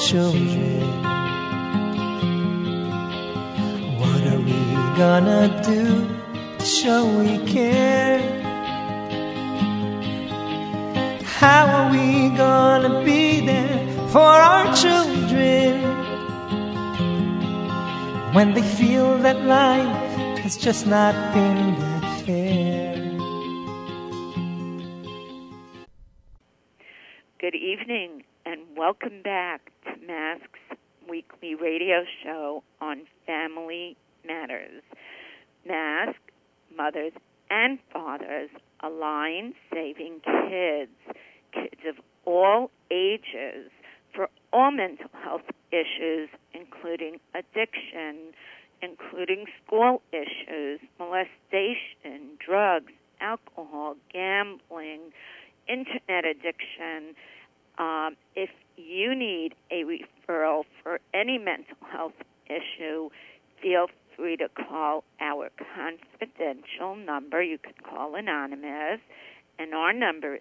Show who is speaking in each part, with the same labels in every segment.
Speaker 1: children. What are we gonna do to show we care? How are we gonna be there for our children when they feel that life has just not been that fair?
Speaker 2: Good evening and welcome back to Mask's weekly radio show on Family Matters. Mask, mothers and fathers, a line saving kids of all ages for all mental health issues, including addiction, including school issues, molestation, drugs, alcohol, gambling, internet addiction. If you need a referral for any mental health issue, feel free to call our confidential number. You can call anonymous, and our number is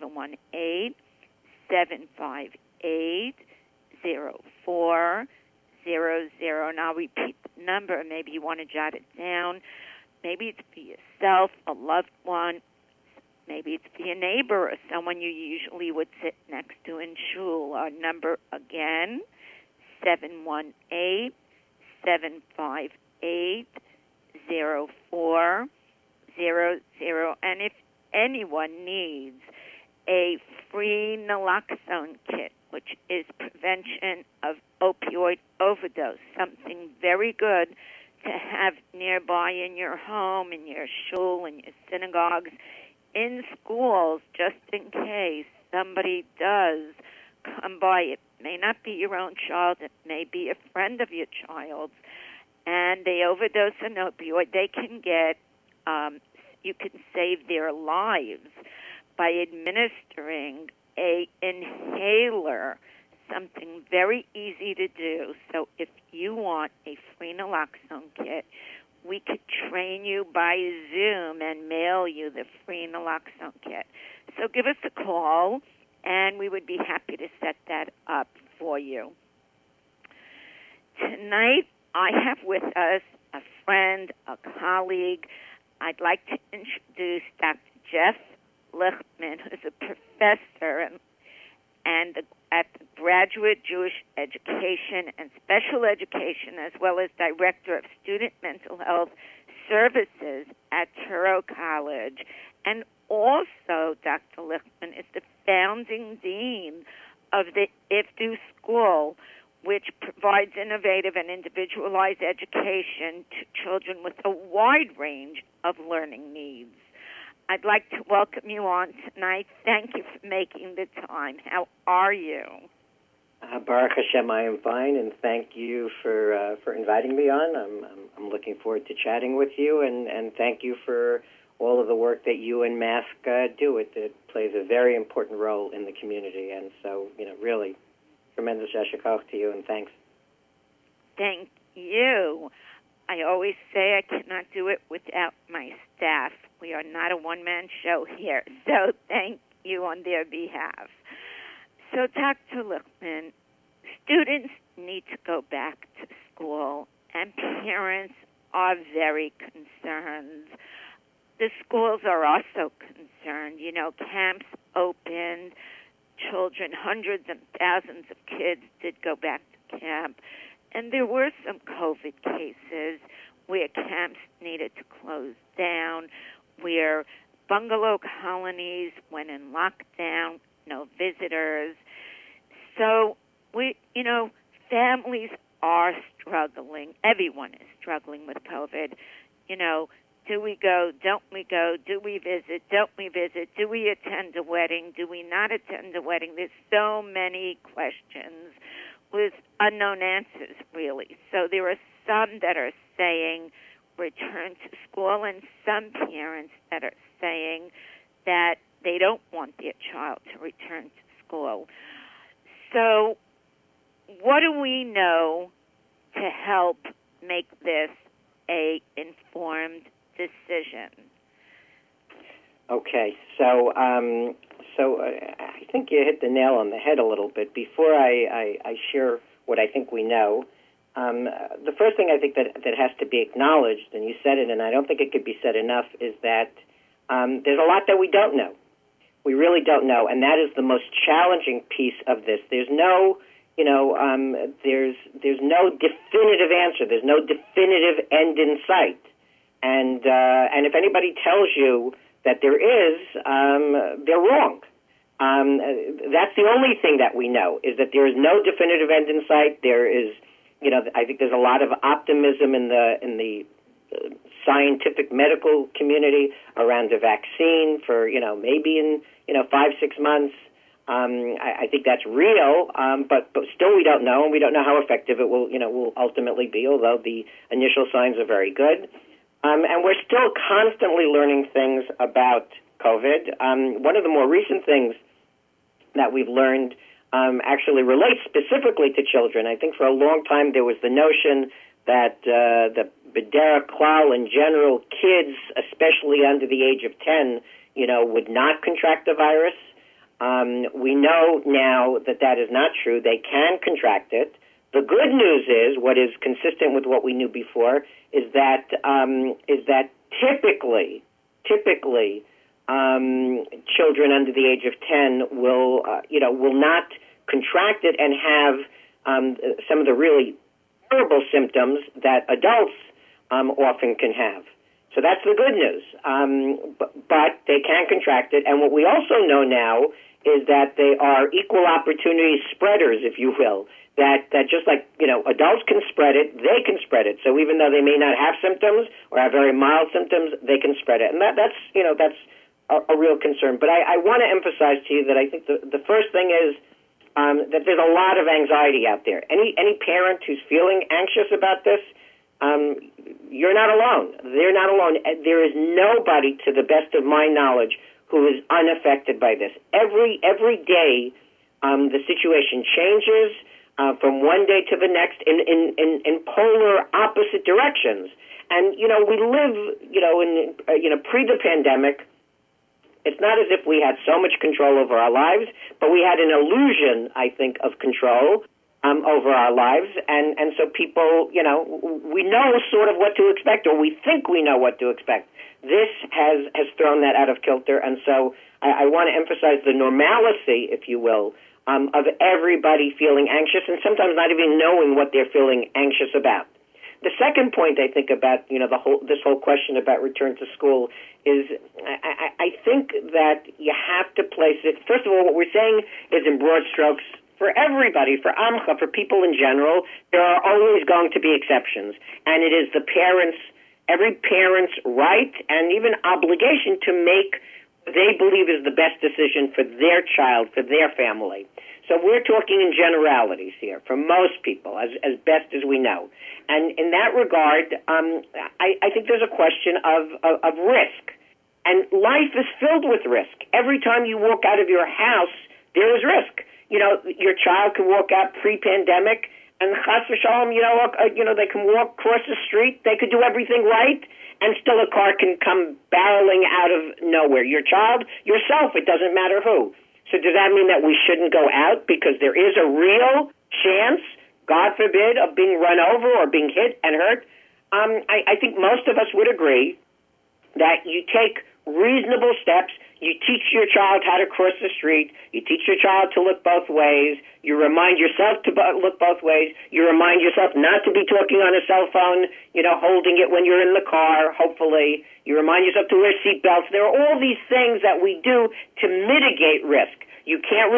Speaker 2: 718-758-0400. And I'll repeat the number. Maybe you want to jot it down. Maybe it's for yourself, a loved one. Maybe it's for your neighbor or someone you usually would sit next to in shul. Our number again, 718-758-0400. And if anyone needs a free naloxone kit, which is prevention of opioid overdose, something very good to have nearby in your home, in your shul, in your synagogues, in schools, just in case somebody does come by. It may not be your own child. It may be a friend of your child's, and they overdose on opioid. They can get, you can save their lives by administering a inhaler, something very easy to do. So if you want a free naloxone kit, we could train you by Zoom and mail you the free naloxone kit. So give us a call, and we would be happy to set that up for you. Tonight, I have with us a friend, a colleague. I'd like to introduce Dr. Jeff Lichtman, who's a professor at the Graduate Jewish Education and Special Education, as well as Director of Student Mental Health Services at Touro College. And also, Dr. Lichtman is the founding dean of the IFDU School, which provides innovative and individualized education to children with a wide range of learning needs. I'd like to welcome you on tonight. Thank you for making the time. How are you?
Speaker 3: Baruch Hashem, I am fine, and thank you for inviting me on. I'm looking forward to chatting with you, and thank you for all of the work that you and Mask do. It plays a very important role in the community, and so, really tremendous yasher koach to you, and thanks.
Speaker 2: Thank you. I always say I cannot do it without my staff. We are not a one-man show here, so thank you on their behalf. So, Dr. Lichtman, students need to go back to school, and parents are very concerned. The schools are also concerned. Camps opened, children, hundreds and thousands of kids did go back to camp. And there were some COVID cases where camps needed to close down, where bungalow colonies went in lockdown, no visitors. So, families are struggling. Everyone is struggling with COVID. Do we go? Don't we go? Do we visit? Don't we visit? Do we attend a wedding? Do we not attend a wedding? There's so many questions with unknown answers, really. So there are some that are saying return to school, and some parents that are saying that they don't want their child to return to school. So what do we know to help make this a informed decision?
Speaker 3: Okay, so So I think you hit the nail on the head a little bit. Before I share what I think we know, the first thing I think that has to be acknowledged, and you said it, and I don't think it could be said enough, is that there's a lot that we don't know. We really don't know, and that is the most challenging piece of this. There's no, there's no definitive answer. There's no definitive end in sight, and if anybody tells you that there is, they're wrong. That's the only thing that we know, is that there is no definitive end in sight. There is, I think there's a lot of optimism in the scientific medical community around the vaccine for, maybe in, 5-6 months. I think that's real, but still we don't know, and we don't know how effective it will ultimately be, although the initial signs are very good. And we're still constantly learning things about COVID. One of the more recent things that we've learned actually relates specifically to children. I think for a long time there was the notion that the Bidera Klal in general, kids, especially under the age of 10, would not contract the virus. We know now that that is not true. They can contract it. The good news is, what is consistent with what we knew before, is that typically, children under the age of 10 will not contract it and have some of the really horrible symptoms that adults often can have. So that's the good news. But they can contract it, and what we also know now is that they are equal opportunity spreaders, if you will. That just like, adults can spread it, they can spread it. So even though they may not have symptoms or have very mild symptoms, they can spread it. And that's a real concern. But I want to emphasize to you that I think the first thing is that there's a lot of anxiety out there. Any parent who's feeling anxious about this, you're not alone. They're not alone. There is nobody, to the best of my knowledge, who is unaffected by this. Every day, the situation changes from one day to the next in polar opposite directions. And, we live, pre the pandemic. It's not as if we had so much control over our lives, but we had an illusion, I think, of control over our lives. And so people, we know sort of what to expect, or we think we know what to expect. This has thrown that out of kilter. And so I want to emphasize the normalcy, if you will, of everybody feeling anxious and sometimes not even knowing what they're feeling anxious about. The second point I think about, this whole question about return to school is I think that you have to place it. First of all, what we're saying is in broad strokes for everybody, for Amcha, for people in general, there are always going to be exceptions. And it is every parent's right and even obligation to make what they believe is the best decision for their child, for their family. So we're talking in generalities here for most people, as best as we know. And in that regard, I think there's a question of risk. And life is filled with risk. Every time you walk out of your house, there is risk. Your child can walk out pre-pandemic, and chas v'shalom, they can walk across the street. They could do everything right, and still a car can come barreling out of nowhere. Your child, yourself, it doesn't matter who. So does that mean that we shouldn't go out because there is a real chance, God forbid, of being run over or being hit and hurt? I think most of us would agree that you take reasonable steps. You teach your child how to cross the street. You teach your child to look both ways. You remind yourself to look both ways. You remind yourself not to be talking on a cell phone, holding it when you're in the car, hopefully. You remind yourself to wear seatbelts. There are all these things that we do to mitigate risk. You can't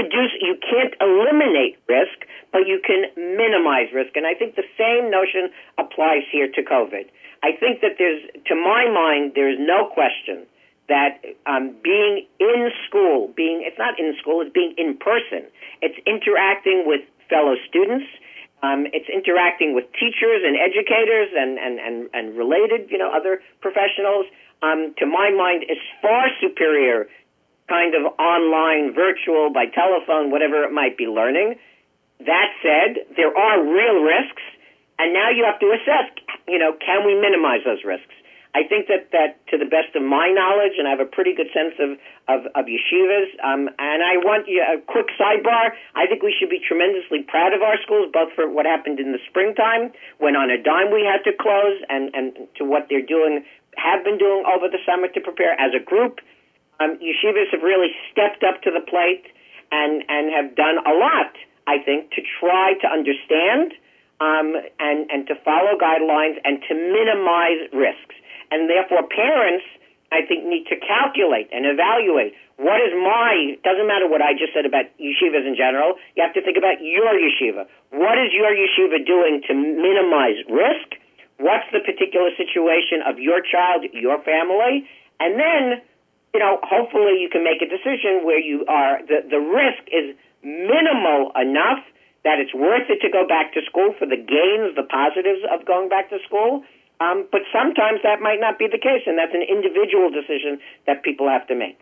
Speaker 3: eliminate risk, but you can minimize risk. And I think the same notion applies here to COVID. I think that to my mind, there's no question that being in school, it's not in school, it's being in person. It's interacting with fellow students. It's interacting with teachers and educators and related, other professionals. To my mind, is far superior kind of online, virtual, by telephone, whatever it might be, learning. That said, there are real risks, and now you have to assess, can we minimize those risks? I think that to the best of my knowledge, and I have a pretty good sense of yeshivas, and I want a quick sidebar. I think we should be tremendously proud of our schools, both for what happened in the springtime, when on a dime we had to close, and to what they're doing, have been doing over the summer to prepare as a group. Yeshivas have really stepped up to the plate and have done a lot, I think, to try to understand and to follow guidelines and to minimize risks. And therefore, parents, I think, need to calculate and evaluate what is doesn't matter what I just said about yeshivas in general, you have to think about your yeshiva. What is your yeshiva doing to minimize risk? What's the particular situation of your child, your family? And then, hopefully you can make a decision where you are, the risk is minimal enough that it's worth it to go back to school for the gains, the positives of going back to school. But sometimes that might not be the case, and that's an individual decision that people have to make.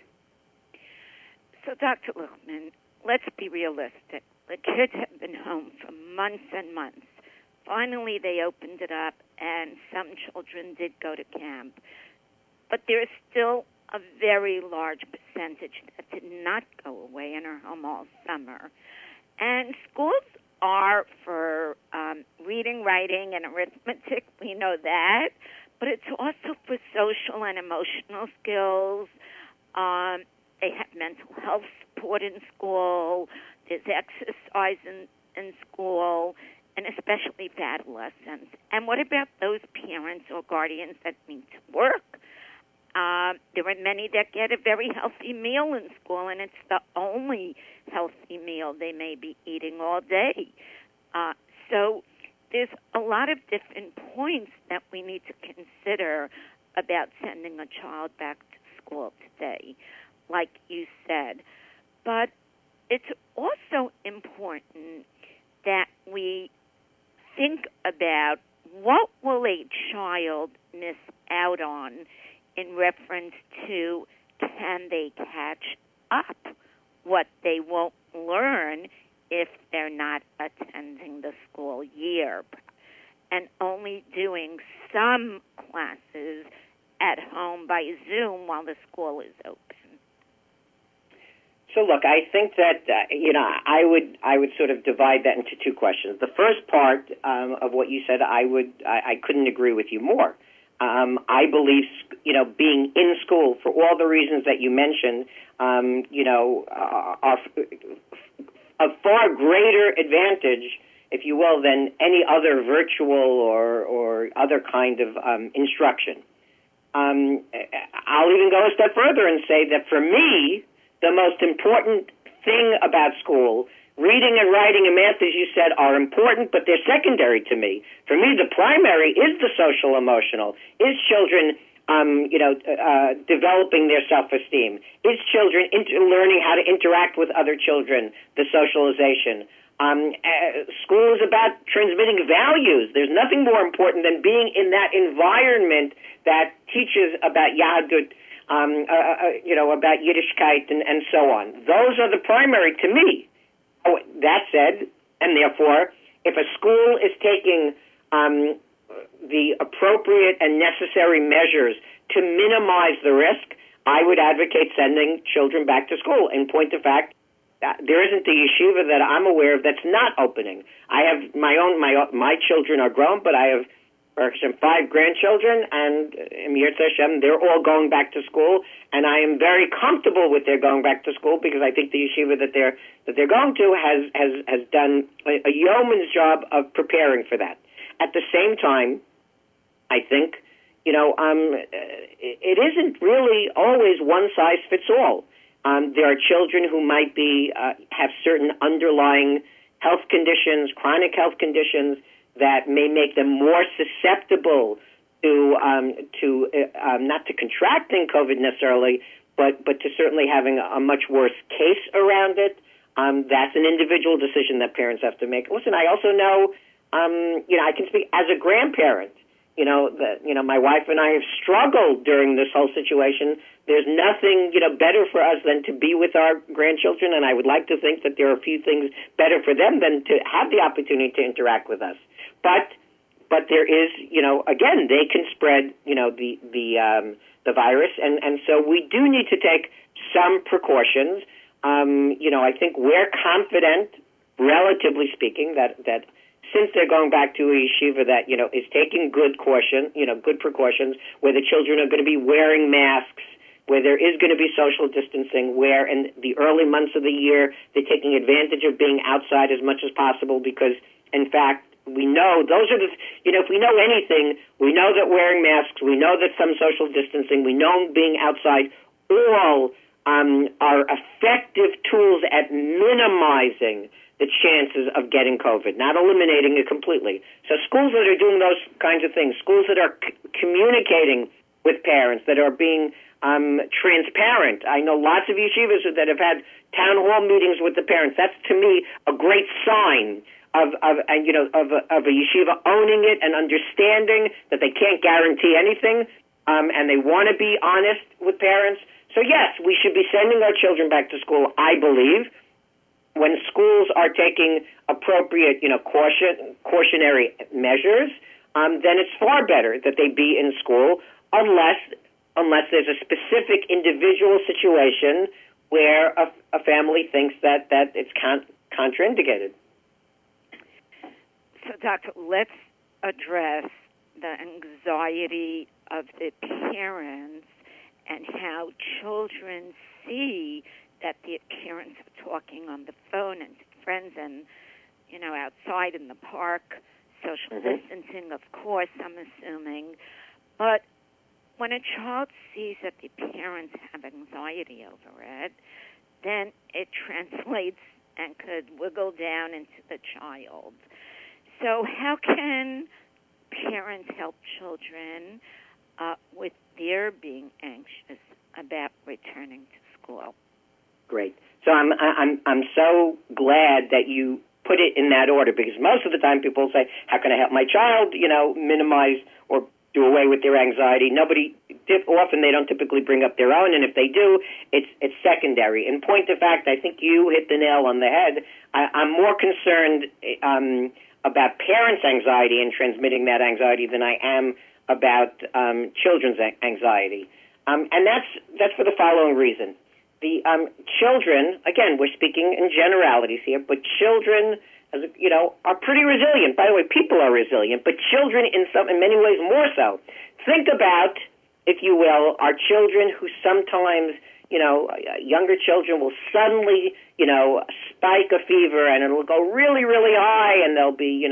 Speaker 2: So, Dr. Lichtman, let's be realistic. The kids have been home for months and months. Finally, they opened it up, and some children did go to camp. But there is still a very large percentage that did not go away and are home all summer. And schools are for reading, writing, and arithmetic. We know that. But it's also for social and emotional skills. They have mental health support in school. There's exercise in school, and especially for adolescents. And what about those parents or guardians that need to work? There are many that get a very healthy meal in school, and it's the only healthy meal they may be eating all day. So there's a lot of different points that we need to consider about sending a child back to school today, like you said. But it's also important that we think about what will a child miss out on in reference to can they catch up what they won't learn if they're not attending the school year and only doing some classes at home by Zoom while the school is open.
Speaker 3: So look, I think that I would sort of divide that into two questions. The first part of what you said, I couldn't agree with you more. I believe being in school for all the reasons that you mentioned, are a far greater advantage, if you will, than any other virtual or other kind of instruction. I'll even go a step further and say that for me, the most important thing about school, reading and writing and math, as you said, are important, but they're secondary to me. For me, the primary is the social-emotional, is children developing their self-esteem, is children learning how to interact with other children, the socialization. School is about transmitting values. There's nothing more important than being in that environment that teaches about Yahadut, about Yiddishkeit and so on. Those are the primary to me. That said, and therefore, if a school is taking the appropriate and necessary measures to minimize the risk, I would advocate sending children back to school. In point of fact, there isn't a yeshiva that I'm aware of that's not opening. I have my children are grown, but I have 5 grandchildren, and Yirtzeh Hashem, they're all going back to school, and I am very comfortable with their going back to school because I think the yeshiva that they're going to has done a yeoman's job of preparing for that. At the same time, I think it isn't really always one size fits all. There are children who might have certain underlying health conditions, chronic health conditions, that may make them more susceptible to not to contracting COVID necessarily, but to certainly having a much worse case around it. That's an individual decision that parents have to make. Listen, I also know, I can speak as a grandparent. My wife and I have struggled during this whole situation. There's nothing, better for us than to be with our grandchildren, and I would like to think that there are a few things better for them than to have the opportunity to interact with us. But but there is, again, they can spread, the virus, and so we do need to take some precautions. I think we're confident, relatively speaking, that since they're going back to a yeshiva that, is taking good precautions, where the children are going to be wearing masks, where there is going to be social distancing, where in the early months of the year they're taking advantage of being outside as much as possible because, in fact, we know those are if we know anything, we know that wearing masks, we know that some social distancing, we know being outside, all are effective tools at minimizing the chances of getting COVID, not eliminating it completely. So schools that are doing those kinds of things, schools that are communicating with parents, that are being transparent. I know lots of yeshivas that have had town hall meetings with the parents. That's, to me, a great sign of a yeshiva owning it and understanding that they can't guarantee anything, and they want to be honest with parents. So yes, we should be sending our children back to school, I believe, when schools are taking appropriate, cautionary measures. Then it's far better that they be in school, unless there's a specific individual situation where a family thinks that it's contraindicated.
Speaker 2: So, Doctor, let's address the anxiety of the parents and how children see that the parents are talking on the phone and to friends and, outside in the park, social distancing, of course, I'm assuming. But when a child sees that the parents have anxiety over it, then it translates and could wiggle down into the child. So how can parents help children with their being anxious about returning to school?
Speaker 3: Great. So I'm so glad that you put it in that order, because most of the time people say, how can I help my child, minimize or do away with their anxiety? Often they don't typically bring up their own, and if they do, it's secondary. In point of fact, I think you hit the nail on the head. I'm more concerned about parents' anxiety and transmitting that anxiety than I am about children's anxiety. And that's for the following reason. The children, again, we're speaking in generalities here, but children, are pretty resilient. By the way, people are resilient, but children in many ways more so. Think about, if you will, our children who sometimes, younger children will suddenly, spike a fever and it'll go really, really high, and they'll be,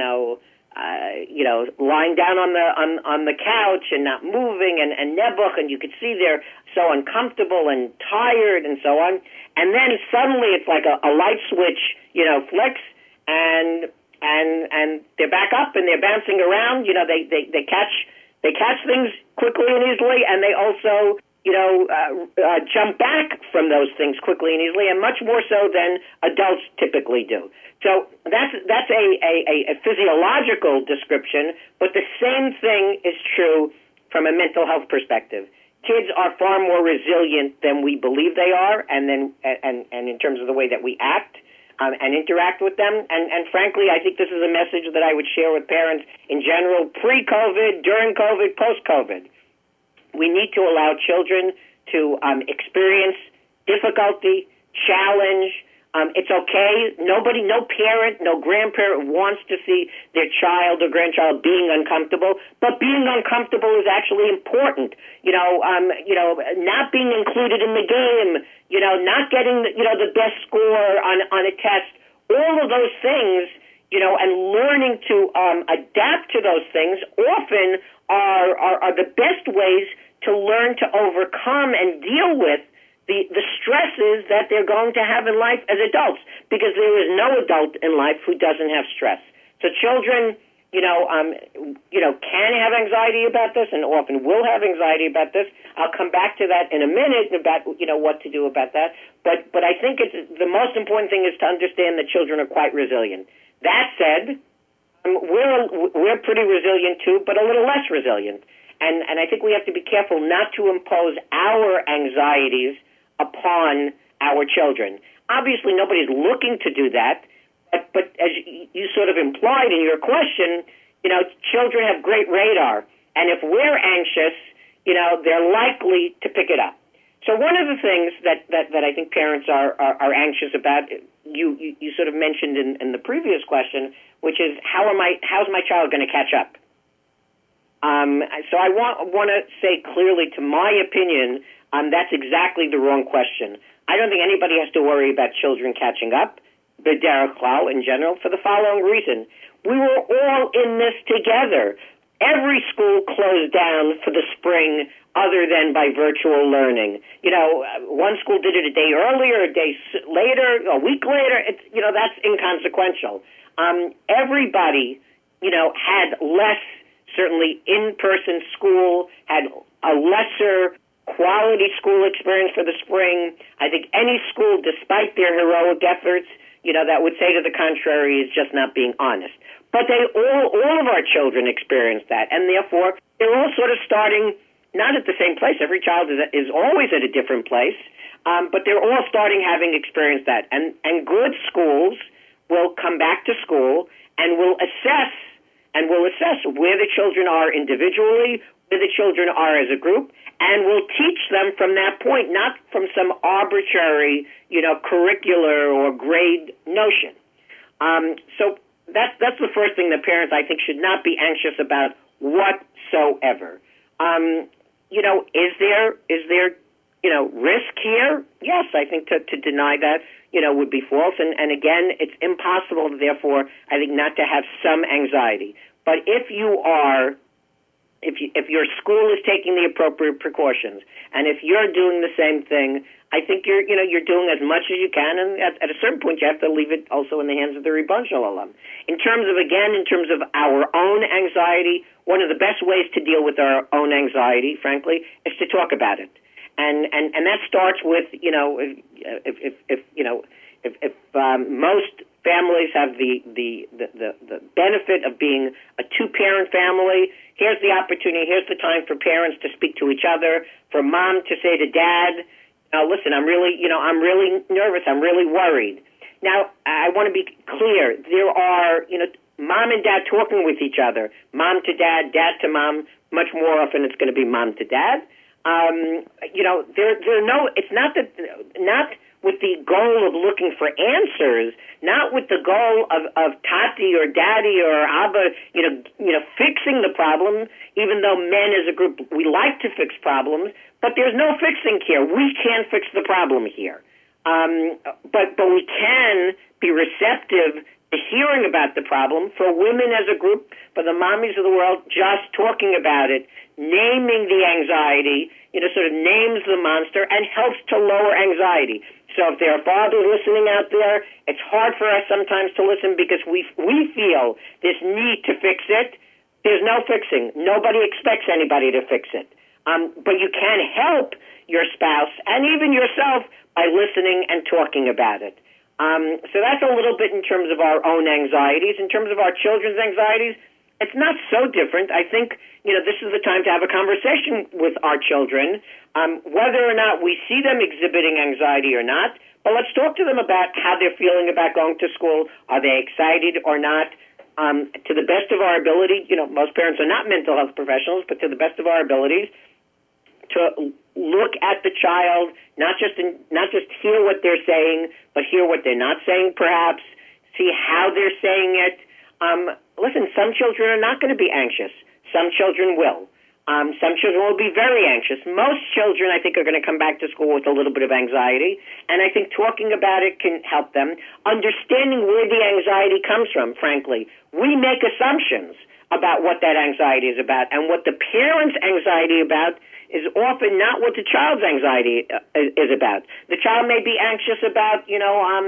Speaker 3: lying down on the couch and not moving and nebuch, and you could see they're so uncomfortable and tired and so on. And then suddenly it's like a light switch, flicks, and they're back up and they're bouncing around. They catch things quickly and easily, and they also jump back from those things quickly and easily, and much more so than adults typically do. So that's a physiological description, but the same thing is true from a mental health perspective. Kids are far more resilient than we believe they are, and in terms of the way that we act and interact with them. And frankly, I think this is a message that I would share with parents in general, pre-COVID, during COVID, post-COVID. We need to allow children to experience difficulty, challenge. It's okay. No parent, no grandparent wants to see their child or grandchild being uncomfortable, but being uncomfortable is actually important. Not being included in the game, not getting the best score on a test, all of those things, and learning to adapt to those things often are the best ways to learn to overcome and deal with the stresses that they're going to have in life as adults, because there is no adult in life who doesn't have stress. So children, can have anxiety about this, and often will have anxiety about this. I'll come back to that in a minute about what to do about that. But I think the most important thing is to understand that children are quite resilient. That said, we're pretty resilient too, but a little less resilient. And I think we have to be careful not to impose our anxieties upon our children. Obviously, nobody's looking to do that, but as you sort of implied in your question, children have great radar, and if we're anxious, they're likely to pick it up. So one of the things that I think parents are anxious about, you sort of mentioned in the previous question, which is how's my child going to catch up? So I want to say clearly, to my opinion, that's exactly the wrong question. I don't think anybody has to worry about children catching up, b'derech klal in general, for the following reason. We were all in this together. Every school closed down for the spring other than by virtual learning. One school did it a day earlier, a day later, a week later. That's inconsequential. Everybody, had less, certainly in-person school, had a lesser quality school experience for the spring. I think any school, despite their heroic efforts, that would say to the contrary is just not being honest. But all of our children experienced that, and therefore they're all sort of starting not at the same place. Every child is always at a different place, but they're all starting having experienced that. And good schools will come back to school and will assess where the children are individually, where the children are as a group, and will teach them from that point, not from some arbitrary, curricular or grade notion. So that's the first thing that parents, I think, should not be anxious about whatsoever. Is there risk here? Yes, I think to deny that, would be false. And again, it's impossible, therefore, I think, not to have some anxiety. But if your school is taking the appropriate precautions, and if you're doing the same thing, I think you're doing as much as you can, and at a certain point you have to leave it also in the hands of the Ribbon Shalom. In terms of our own anxiety, one of the best ways to deal with our own anxiety, frankly, is to talk about it. And that starts with, if most families have the benefit of being a two-parent family, here's the opportunity, here's the time for parents to speak to each other, for mom to say to dad, listen, I'm really nervous, I'm really worried. Now, I want to be clear, there are, mom and dad talking with each other, mom to dad, dad to mom, much more often it's going to be mom to dad. It's not with the goal of looking for answers, not with the goal of Tati or Daddy or Abba, fixing the problem, even though men as a group, we like to fix problems, but there's no fixing here. We can't fix the problem here. But we can be receptive to hearing about the problem. For women as a group, for the mommies of the world, just talking about it, naming the anxiety, sort of names the monster and helps to lower anxiety. So if there are fathers listening out there, it's hard for us sometimes to listen because we feel this need to fix it. There's no fixing. Nobody expects anybody to fix it. But you can help your spouse and even yourself by listening and talking about it. So that's a little bit in terms of our own anxieties. In terms of our children's anxieties, it's not so different. I think, this is the time to have a conversation with our children, whether or not we see them exhibiting anxiety or not. But let's talk to them about how they're feeling about going to school. Are they excited or not? To the best of our ability, most parents are not mental health professionals, but to the best of our abilities, to look at the child, not just hear what they're saying, but hear what they're not saying, perhaps, see how they're saying it. Listen, some children are not going to be anxious. Some children will. Some children will be very anxious. Most children, I think, are going to come back to school with a little bit of anxiety, and I think talking about it can help them. Understanding where the anxiety comes from, frankly. We make assumptions about what that anxiety is about, and what the parent's anxiety about is often not what the child's anxiety is about. The child may be anxious about, when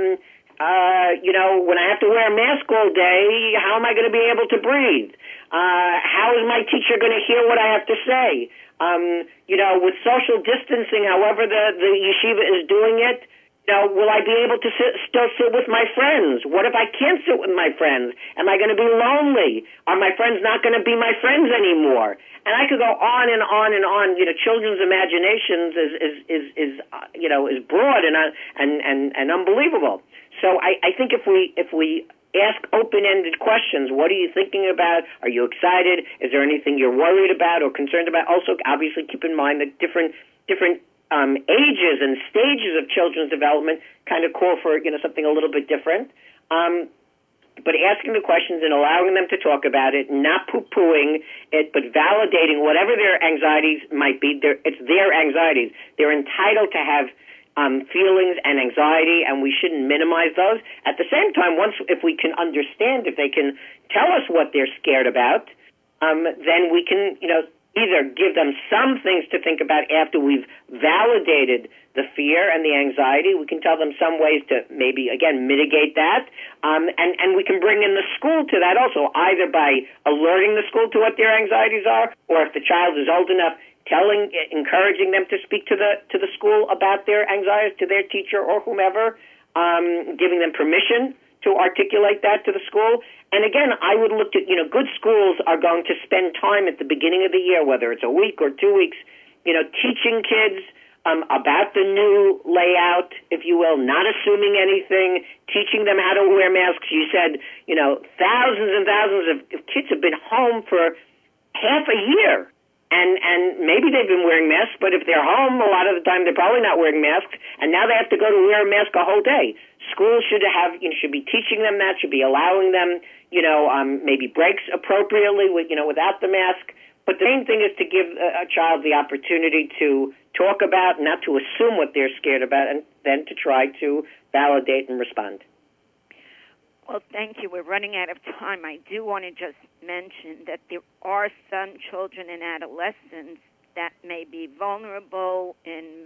Speaker 3: I have to wear a mask all day, how am I going to be able to breathe? How is my teacher going to hear what I have to say? With social distancing, however the yeshiva is doing it, will I be able to still sit with my friends? What if I can't sit with my friends? Am I going to be lonely? Are my friends not going to be my friends anymore? And I could go on and on and on. Children's imaginations is broad and unbelievable. So I think if we ask open-ended questions. What are you thinking about? Are you excited? Is there anything you're worried about or concerned about? Also, obviously, keep in mind that different ages and stages of children's development kind of call for something a little bit different. But asking the questions and allowing them to talk about it, not poo-pooing it, but validating whatever their anxieties might be. It's their anxieties. They're entitled to have feelings and anxiety, and we shouldn't minimize those. At the same time, if we can understand, if they can tell us what they're scared about, then we can, either give them some things to think about after we've validated the fear and the anxiety. We can tell them some ways to maybe, again, mitigate that. And we can bring in the school to that also, either by alerting the school to what their anxieties are, or if the child is old enough, encouraging them to speak to the school about their anxieties, to their teacher or whomever, giving them permission to articulate that to the school. And again, I would look at, good schools are going to spend time at the beginning of the year, whether it's a week or 2 weeks, teaching kids about the new layout, if you will, not assuming anything, teaching them how to wear masks. You said, thousands and thousands of kids have been home for half a year. And maybe they've been wearing masks, but if they're home, a lot of the time they're probably not wearing masks, and now they have to go to wear a mask a whole day. Schools should be teaching them that, should be allowing them, maybe breaks appropriately without the mask. But the main thing is to give a child the opportunity to talk about, not to assume what they're scared about, and then to try to validate and respond.
Speaker 2: Well, thank you. We're running out of time. I do want to just mention that there are some children and adolescents that may be vulnerable in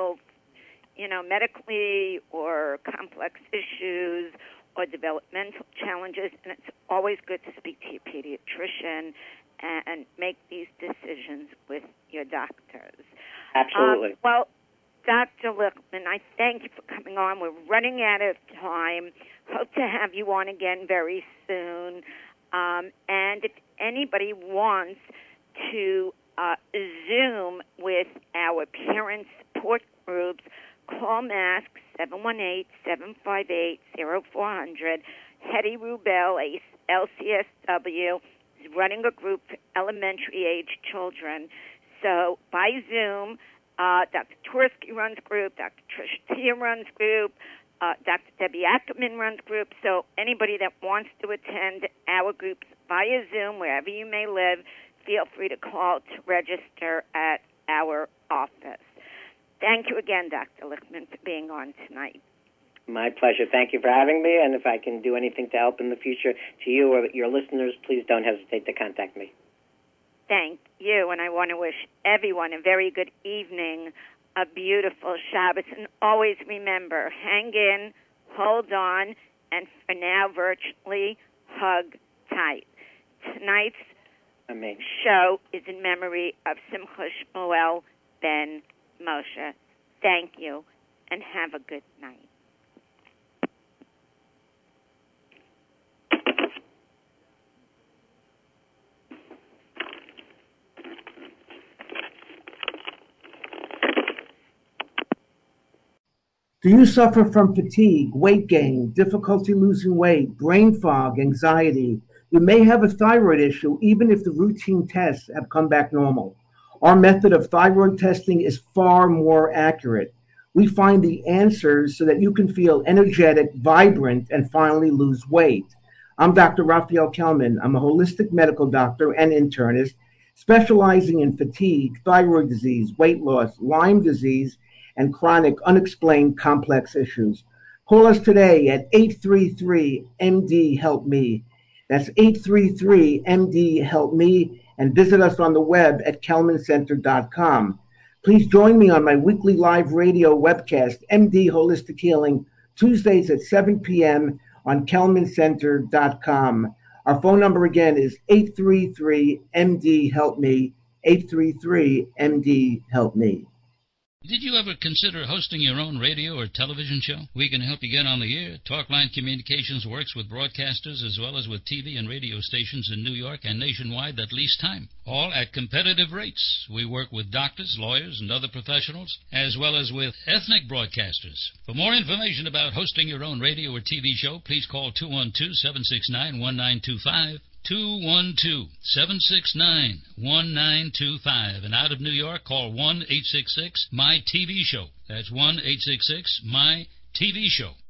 Speaker 2: medically or complex issues or developmental challenges, and it's always good to speak to your pediatrician and make these decisions with your doctors.
Speaker 3: Absolutely.
Speaker 2: Well, Dr. Lichtman, I thank you for coming on. We're running out of time. Hope to have you on again very soon. And if anybody wants to Zoom with our parent support groups, call MASK 718-758-0400. Hetty Rubel, LCSW, is running a group for elementary-age children. So by Zoom, Dr. Twersky runs group, Dr. Trish Tia runs group, Dr. Debbie Ackerman runs group. So anybody that wants to attend our groups via Zoom, wherever you may live, feel free to call to register at our office. Thank you again, Dr. Lichtman, for being on tonight.
Speaker 3: My pleasure. Thank you for having me. And if I can do anything to help in the future to you or your listeners, please don't hesitate to contact me.
Speaker 2: Thank you, and I want to wish everyone a very good evening, a beautiful Shabbos, and always remember, hang in, hold on, and for now, virtually hug tight. Tonight's show is in memory of Simcha Shmuel ben Moshe. Thank you, and have a good night.
Speaker 1: Do you suffer from fatigue, weight gain, difficulty losing weight, brain fog, anxiety? You may have a thyroid issue even if the routine tests have come back normal. Our method of thyroid testing is far more accurate. We find the answers so that you can feel energetic, vibrant, and finally lose weight. I'm Dr. Raphael Kelman. I'm a holistic medical doctor and internist specializing in fatigue, thyroid disease, weight loss, Lyme disease, and chronic unexplained complex issues. Call us today at 833-MD-HELP-ME. That's 833-MD-HELP-ME, and visit us on the web at kelmancenter.com. Please join me on my weekly live radio webcast, MD Holistic Healing, Tuesdays at 7 p.m. on kelmancenter.com. Our phone number again is 833-MD-HELP-ME, 833-MD-HELP-ME.
Speaker 4: Did you ever consider hosting your own radio or television show? We can help you get on the air. Talkline Communications works with broadcasters as well as with TV and radio stations in New York and nationwide that lease time, all at competitive rates. We work with doctors, lawyers, and other professionals, as well as with ethnic broadcasters. For more information about hosting your own radio or TV show, please call 212-769-1925. 212-769-1925. And out of New York, call 1-866-MY-TV-SHOW. That's 1-866-MY-TV-SHOW.